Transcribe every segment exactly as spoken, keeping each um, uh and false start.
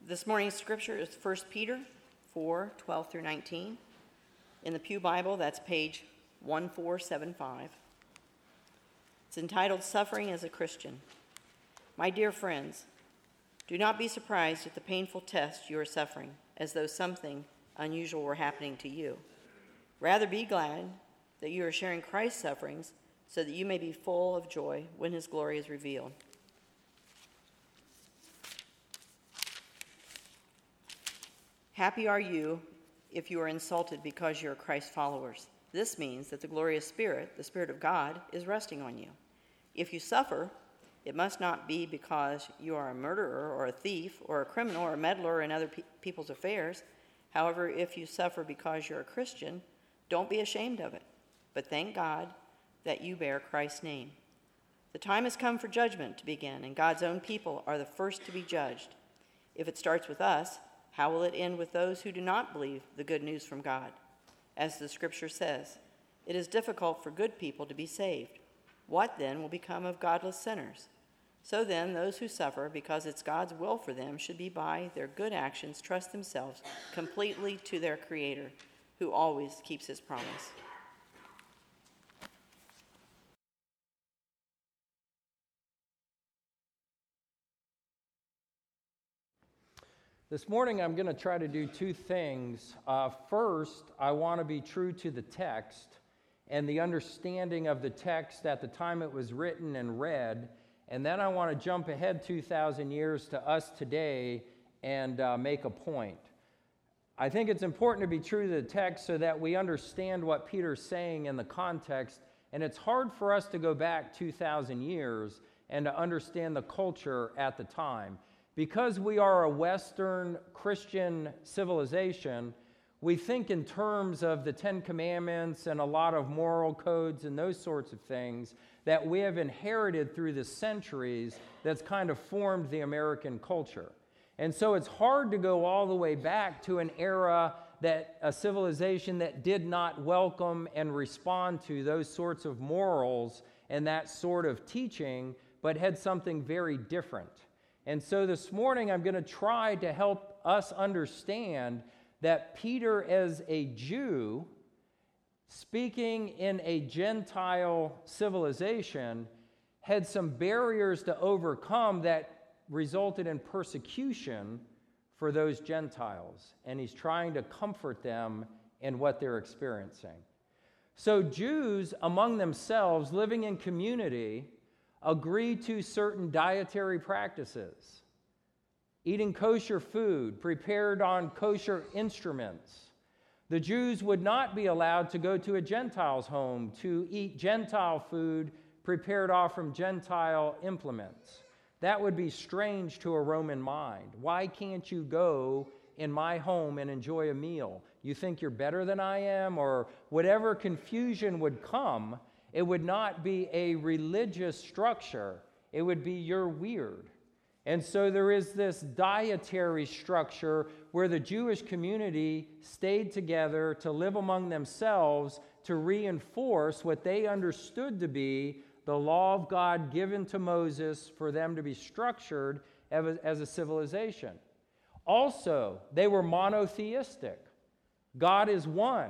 This morning's scripture is First Peter four, twelve through nineteen. In the Pew Bible, that's page one four seven five. It's entitled, Suffering as a Christian. My dear friends, do not be surprised at the painful test you are suffering, as though something unusual were happening to you. Rather be glad that you are sharing Christ's sufferings, so that you may be full of joy when his glory is revealed. Happy are you if you are insulted because you are Christ's followers. This means that the glorious Spirit, the Spirit of God, is resting on you. If you suffer, it must not be because you are a murderer or a thief or a criminal or a meddler in other pe- people's affairs. However, if you suffer because you're a Christian, don't be ashamed of it, but thank God that you bear Christ's name. The time has come for judgment to begin, and God's own people are the first to be judged. If it starts with us, how will it end with those who do not believe the good news from God? As the scripture says, it is difficult for good people to be saved. What then will become of godless sinners? So then, those who suffer because it's God's will for them should be by their good actions trust themselves completely to their Creator, who always keeps his promise. This morning I'm going to try to do two things. Uh, first, I want to be true to the text and the understanding of the text at the time it was written and read, and then I want to jump ahead two thousand years to us today and uh, make a point. I think it's important to be true to the text so that we understand what Peter's saying in the context, and it's hard for us to go back two thousand years and to understand the culture at the time. Because we are a Western Christian civilization, we think in terms of the Ten Commandments and a lot of moral codes and those sorts of things that we have inherited through the centuries that's kind of formed the American culture. And so it's hard to go all the way back to an era that a civilization that did not welcome and respond to those sorts of morals and that sort of teaching, but had something very different. And so this morning I'm going to try to help us understand that Peter, as a Jew, speaking in a Gentile civilization, had some barriers to overcome that resulted in persecution for those Gentiles. And he's trying to comfort them in what they're experiencing. So Jews among themselves, living in community, agree to certain dietary practices, eating kosher food prepared on kosher instruments. The Jews would not be allowed to go to a Gentile's home to eat Gentile food prepared off from Gentile implements. That would be strange to a Roman mind. Why can't you go in my home and enjoy a meal? You think you're better than I am? Or whatever confusion would come, it would not be a religious structure. It would be you're weird. And so there is this dietary structure where the Jewish community stayed together to live among themselves to reinforce what they understood to be the law of God given to Moses for them to be structured as a civilization. Also, they were monotheistic. God is one.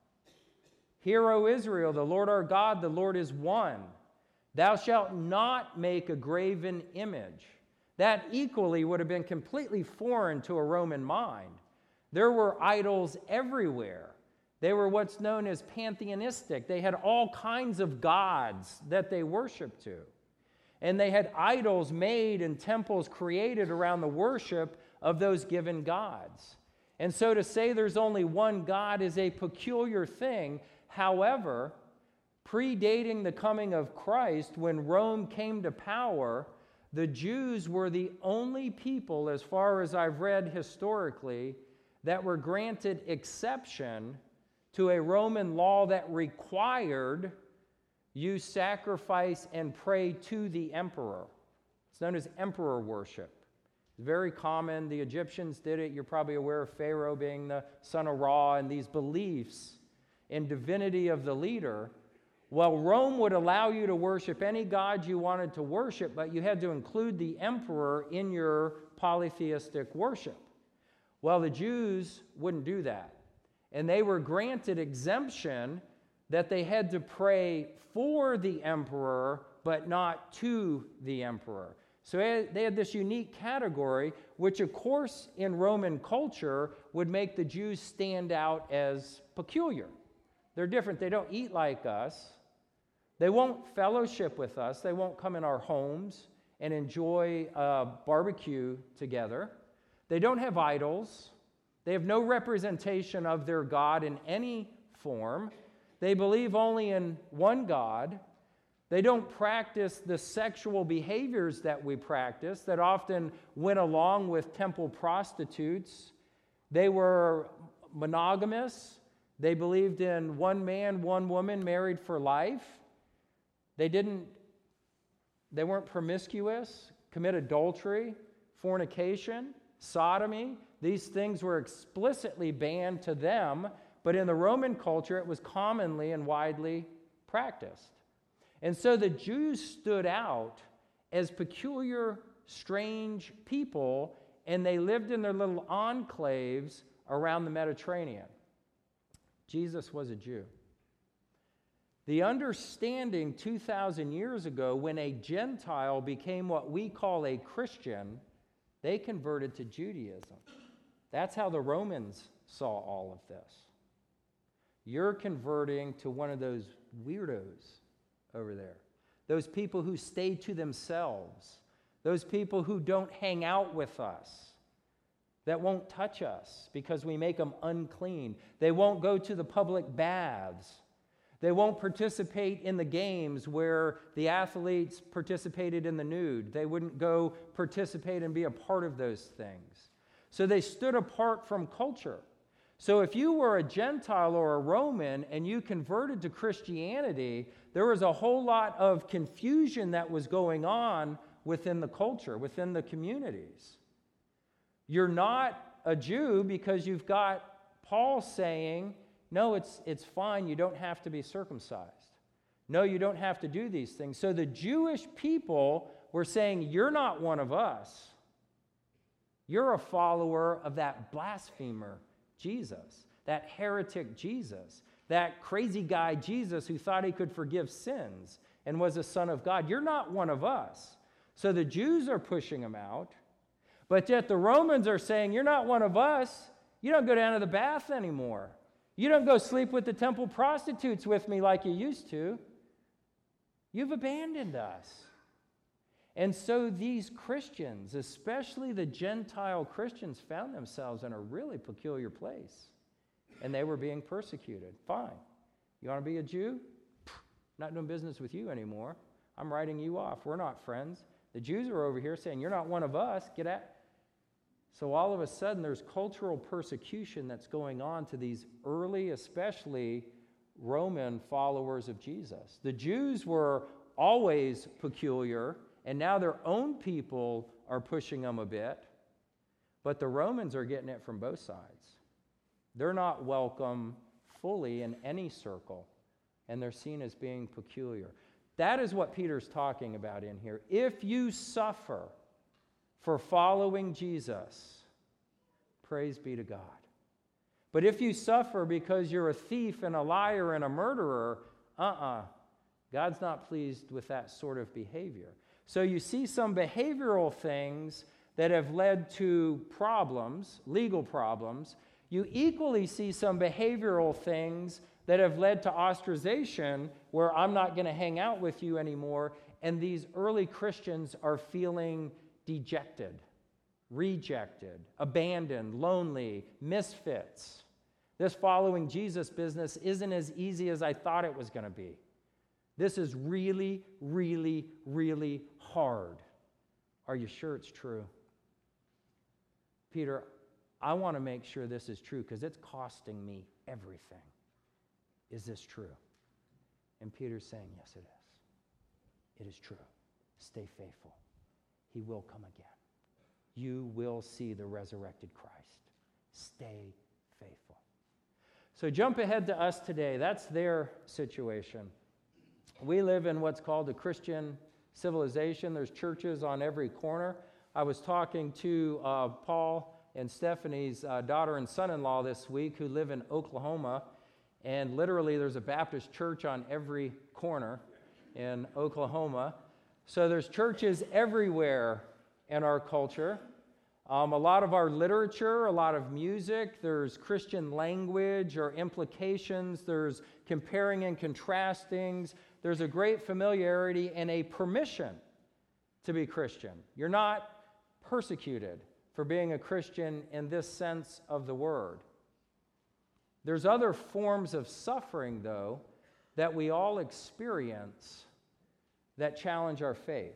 Hear, O Israel, the Lord our God, the Lord is one. Thou shalt not make a graven image. That equally would have been completely foreign to a Roman mind. There were idols everywhere. They were what's known as pantheistic. They had all kinds of gods that they worshiped to. And they had idols made and temples created around the worship of those given gods. And so to say there's only one God is a peculiar thing. However, predating the coming of Christ, when Rome came to power, the Jews were the only people, as far as I've read historically, that were granted exception to a Roman law that required you sacrifice and pray to the emperor. It's known as emperor worship. It's very common. The Egyptians did it. You're probably aware of Pharaoh being the son of Ra and these beliefs in divinity of the leader. Well, Rome would allow you to worship any god you wanted to worship, but you had to include the emperor in your polytheistic worship. Well, the Jews wouldn't do that. And they were granted exemption that they had to pray for the emperor, but not to the emperor. So they had this unique category, which of course in Roman culture would make the Jews stand out as peculiar. They're different. They don't eat like us. They won't fellowship with us. They won't come in our homes and enjoy a barbecue together. They don't have idols. They have no representation of their God in any form. They believe only in one God. They don't practice the sexual behaviors that we practice that often went along with temple prostitutes. They were monogamous. They believed in one man, one woman married for life. They didn't, they weren't promiscuous, commit adultery, fornication, sodomy. These things were explicitly banned to them, but in the Roman culture it was commonly and widely practiced. And so the Jews stood out as peculiar, strange people, and they lived in their little enclaves around the Mediterranean. Jesus was a Jew. The understanding two thousand years ago, when a Gentile became what we call a Christian, they converted to Judaism. That's how the Romans saw all of this. You're converting to one of those weirdos over there. Those people who stay to themselves. Those people who don't hang out with us. That won't touch us because we make them unclean. They won't go to the public baths. They won't participate in the games where the athletes participated in the nude. They wouldn't go participate and be a part of those things. So they stood apart from culture. So if you were a Gentile or a Roman and you converted to Christianity, there was a whole lot of confusion that was going on within the culture, within the communities. You're not a Jew because you've got Paul saying, no, it's, it's fine, you don't have to be circumcised. No, you don't have to do these things. So the Jewish people were saying, you're not one of us. You're a follower of that blasphemer Jesus, that heretic Jesus, that crazy guy Jesus who thought he could forgive sins and was a son of God. You're not one of us. So the Jews are pushing him out, but yet the Romans are saying, you're not one of us. You don't go down to the bath anymore. You don't go sleep with the temple prostitutes with me like you used to. You've abandoned us. And so these Christians, especially the Gentile Christians, found themselves in a really peculiar place. And they were being persecuted. Fine. You want to be a Jew? Not doing business with you anymore. I'm writing you off. We're not friends. The Jews are over here saying, you're not one of us. Get out. So all of a sudden, there's cultural persecution that's going on to these early, especially Roman followers of Jesus. The Jews were always peculiar, and now their own people are pushing them a bit. But the Romans are getting it from both sides. They're not welcome fully in any circle, and they're seen as being peculiar. That is what Peter's talking about in here. If you suffer for following Jesus, praise be to God. But if you suffer because you're a thief and a liar and a murderer, uh-uh, God's not pleased with that sort of behavior. So you see some behavioral things that have led to problems, legal problems. You equally see some behavioral things that have led to ostracization, where I'm not going to hang out with you anymore, and these early Christians are feeling dejected, rejected, abandoned, lonely, misfits. This following Jesus business isn't as easy as I thought it was going to be. This is really, really, really hard. Are you sure it's true? Peter, I want to make sure this is true because it's costing me everything. Is this true? And Peter's saying, yes, it is. It is true. Stay faithful. He will come again. You will see the resurrected Christ. Stay faithful. So jump ahead to us today. That's their situation. We live in what's called a Christian civilization. There's churches on every corner. I was talking to uh, Paul and Stephanie's uh, daughter and son-in-law this week who live in Oklahoma, and literally there's a Baptist church on every corner in Oklahoma. So there's churches everywhere in our culture. Um, a lot of our literature, a lot of music, there's Christian language or implications, there's comparing and contrastings, there's a great familiarity and a permission to be Christian. You're not persecuted for being a Christian in this sense of the word. There's other forms of suffering, though, that we all experience that challenge our faith.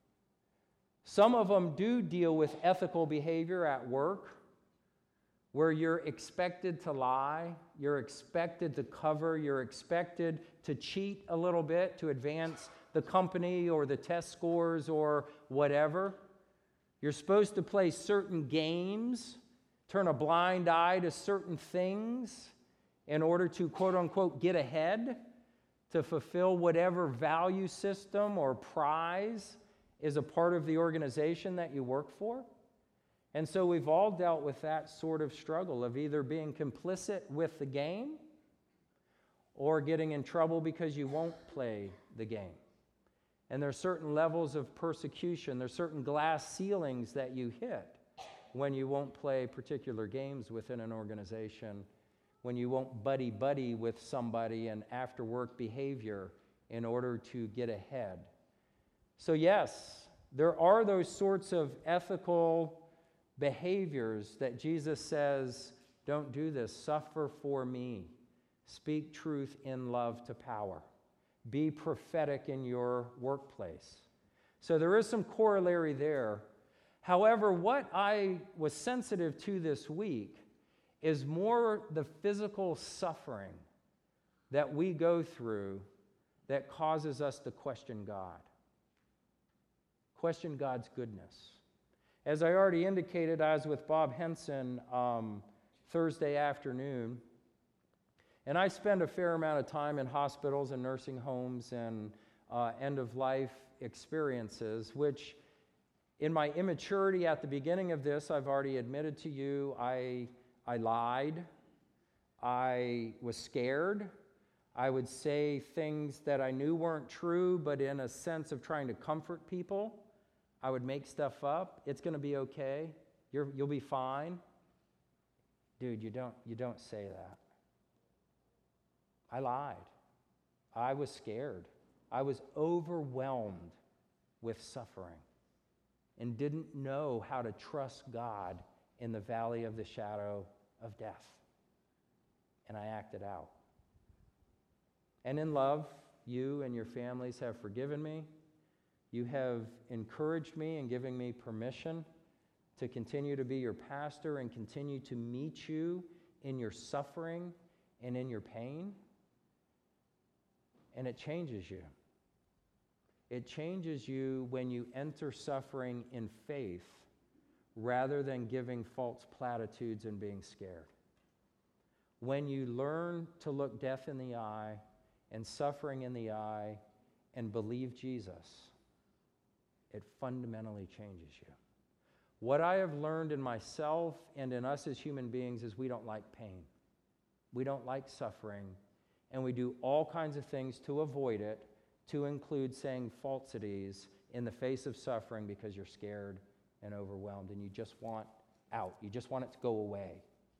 Some of them do deal with ethical behavior at work, where you're expected to lie, you're expected to cover, you're expected to cheat a little bit to advance the company or the test scores or whatever. You're supposed to play certain games, turn a blind eye to certain things in order to, quote unquote, get ahead, to fulfill whatever value system or prize is a part of the organization that you work for. And so we've all dealt with that sort of struggle of either being complicit with the game or getting in trouble because you won't play the game. And there are certain levels of persecution, there's certain glass ceilings that you hit when you won't play particular games within an organization, when you won't buddy-buddy with somebody in after-work behavior in order to get ahead. So yes, there are those sorts of ethical behaviors that Jesus says, don't do this, suffer for me, speak truth in love to power, be prophetic in your workplace. So there is some corollary there. However, what I was sensitive to this week is more the physical suffering that we go through that causes us to question God. Question God's goodness. As I already indicated, I was with Bob Henson um, Thursday afternoon, and I spend a fair amount of time in hospitals and nursing homes and uh, end-of-life experiences, which in my immaturity at the beginning of this, I've already admitted to you, I, I lied, I was scared, I would say things that I knew weren't true, but in a sense of trying to comfort people. I would make stuff up. It's going to be okay. You're, you'll be fine. Dude, you don't, you don't say that. I lied. I was scared. I was overwhelmed with suffering and didn't know how to trust God in the valley of the shadow of death. And I acted out. And in love, you and your families have forgiven me. You have encouraged me and given me permission to continue to be your pastor and continue to meet you in your suffering and in your pain. And it changes you. It changes you when you enter suffering in faith rather than giving false platitudes and being scared. When you learn to look death in the eye and suffering in the eye and believe Jesus, it fundamentally changes you. What I have learned in myself and in us as human beings is we don't like pain. We don't like suffering, and we do all kinds of things to avoid it, to include saying falsities in the face of suffering because you're scared and overwhelmed and you just want out. You just want it to go away.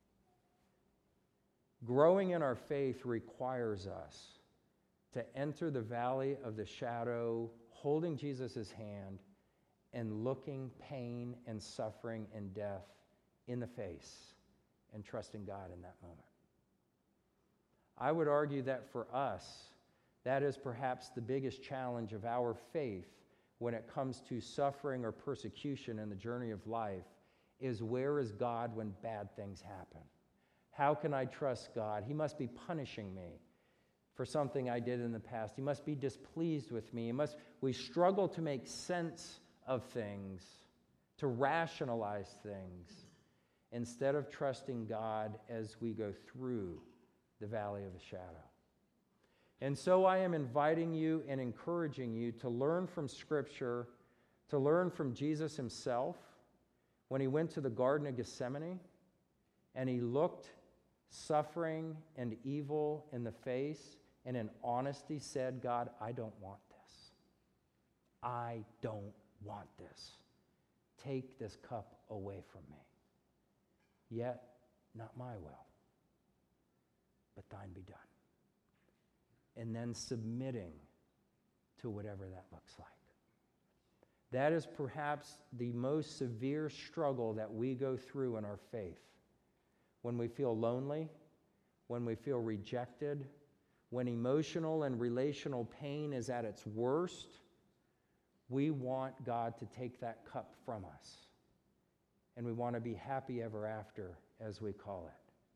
Growing in our faith requires us to enter the valley of the shadow, holding Jesus' hand and looking pain and suffering and death in the face and trusting God in that moment. I would argue that for us, that is perhaps the biggest challenge of our faith when it comes to suffering or persecution in the journey of life, is where is God when bad things happen? How can I trust God? He must be punishing me for something I did in the past. He must be displeased with me. He must, we struggle to make sense of things, to rationalize things, instead of trusting God as we go through the valley of the shadow. And so I am inviting you and encouraging you to learn from Scripture, to learn from Jesus himself when he went to the Garden of Gethsemane and he looked suffering and evil in the face and in honesty said, God, I don't want this. I don't want this. Take this cup away from me. Yet, not my will, but thine be done. And then submitting to whatever that looks like. That is perhaps the most severe struggle that we go through in our faith. When we feel lonely, when we feel rejected, when emotional and relational pain is at its worst, we want God to take that cup from us. And we want to be happy ever after, as we call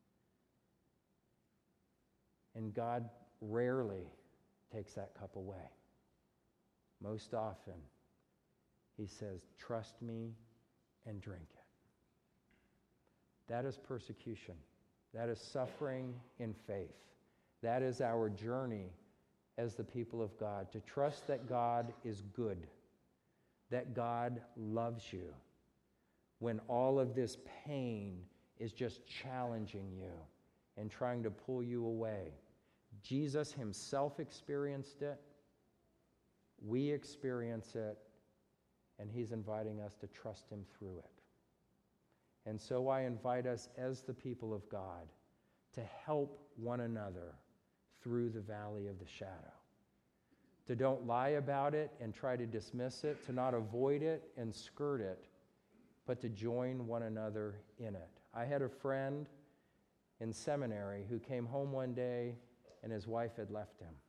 it. And God rarely takes that cup away. Most often, he says, trust me and drink it. That is persecution. That is suffering in faith. That is our journey as the people of God, to trust that God is good, that God loves you, when all of this pain is just challenging you and trying to pull you away. Jesus himself experienced it. We experience it. And he's inviting us to trust him through it. And so I invite us as the people of God to help one another through the valley of the shadow. To don't lie about it and try to dismiss it, to not avoid it and skirt it, but to join one another in it. I had a friend in seminary who came home one day and his wife had left him.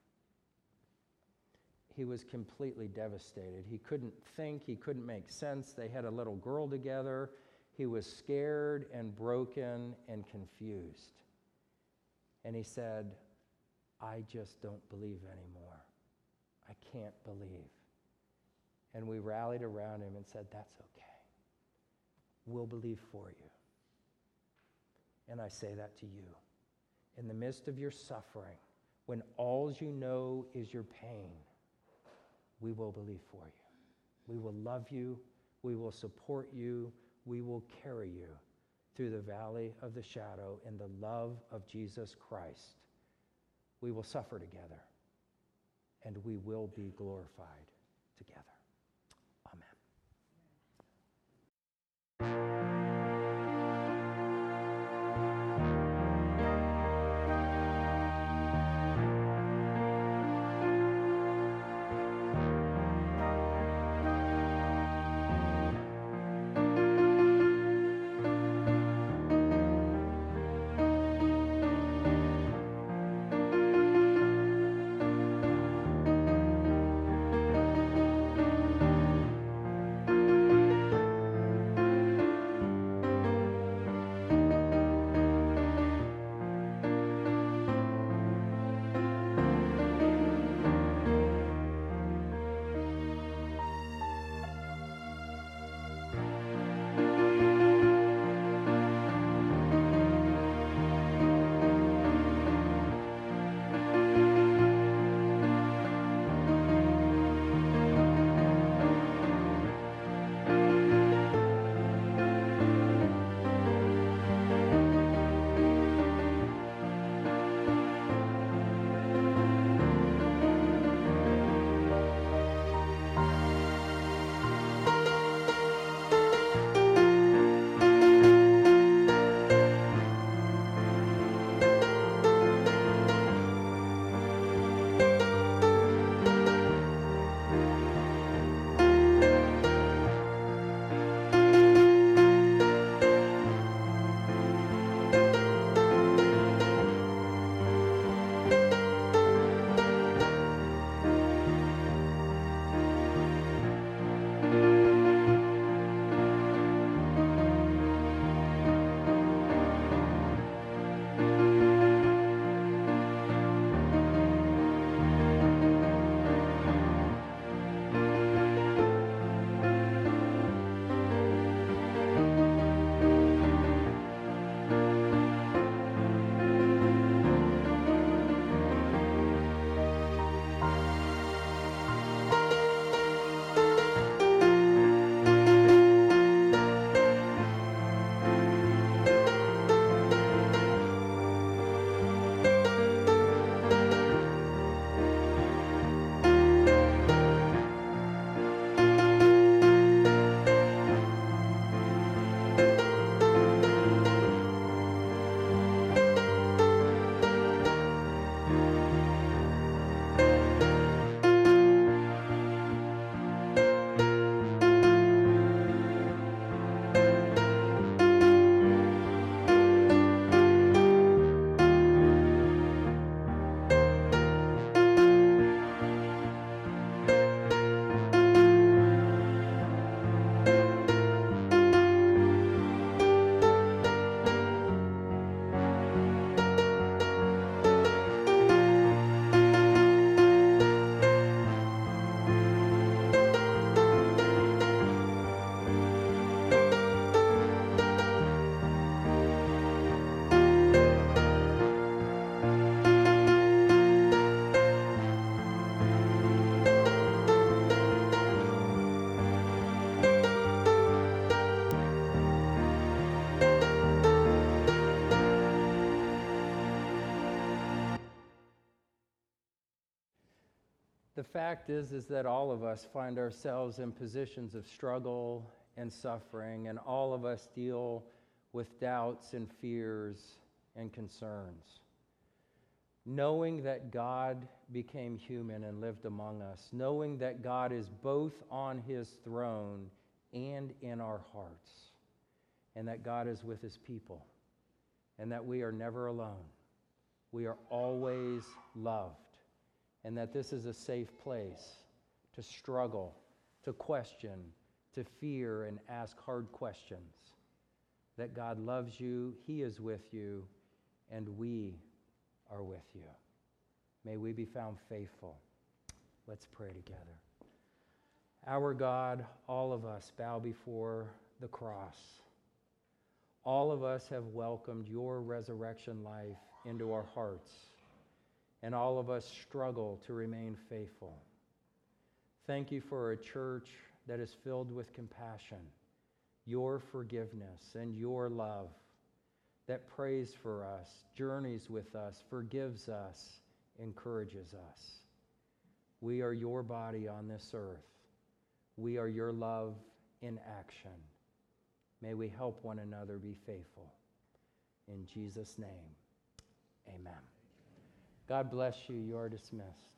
He was completely devastated. He couldn't think, he couldn't make sense. They had a little girl together. He was scared and broken and confused. And he said, I just don't believe anymore. I can't believe. And we rallied around him and said, that's okay. We'll believe for you. And I say that to you. In the midst of your suffering, when all you know is your pain, we will believe for you. We will love you. We will support you. We will carry you through the valley of the shadow in the love of Jesus Christ. We will suffer together, and we will be glorified together. Amen. The fact is, is that all of us find ourselves in positions of struggle and suffering, and all of us deal with doubts and fears and concerns. Knowing that God became human and lived among us, knowing that God is both on his throne and in our hearts, and that God is with his people, and that we are never alone. We are always loved, and that this is a safe place to struggle, to question, to fear, and ask hard questions. That God loves you, he is with you, and we are with you. May we be found faithful. Let's pray together. Our God, all of us bow before the cross. All of us have welcomed your resurrection life into our hearts, and all of us struggle to remain faithful. Thank you for a church that is filled with compassion, your forgiveness, and your love, that prays for us, journeys with us, forgives us, encourages us. We are your body on this earth. We are your love in action. May we help one another be faithful. In Jesus' name, amen. God bless you. You are dismissed.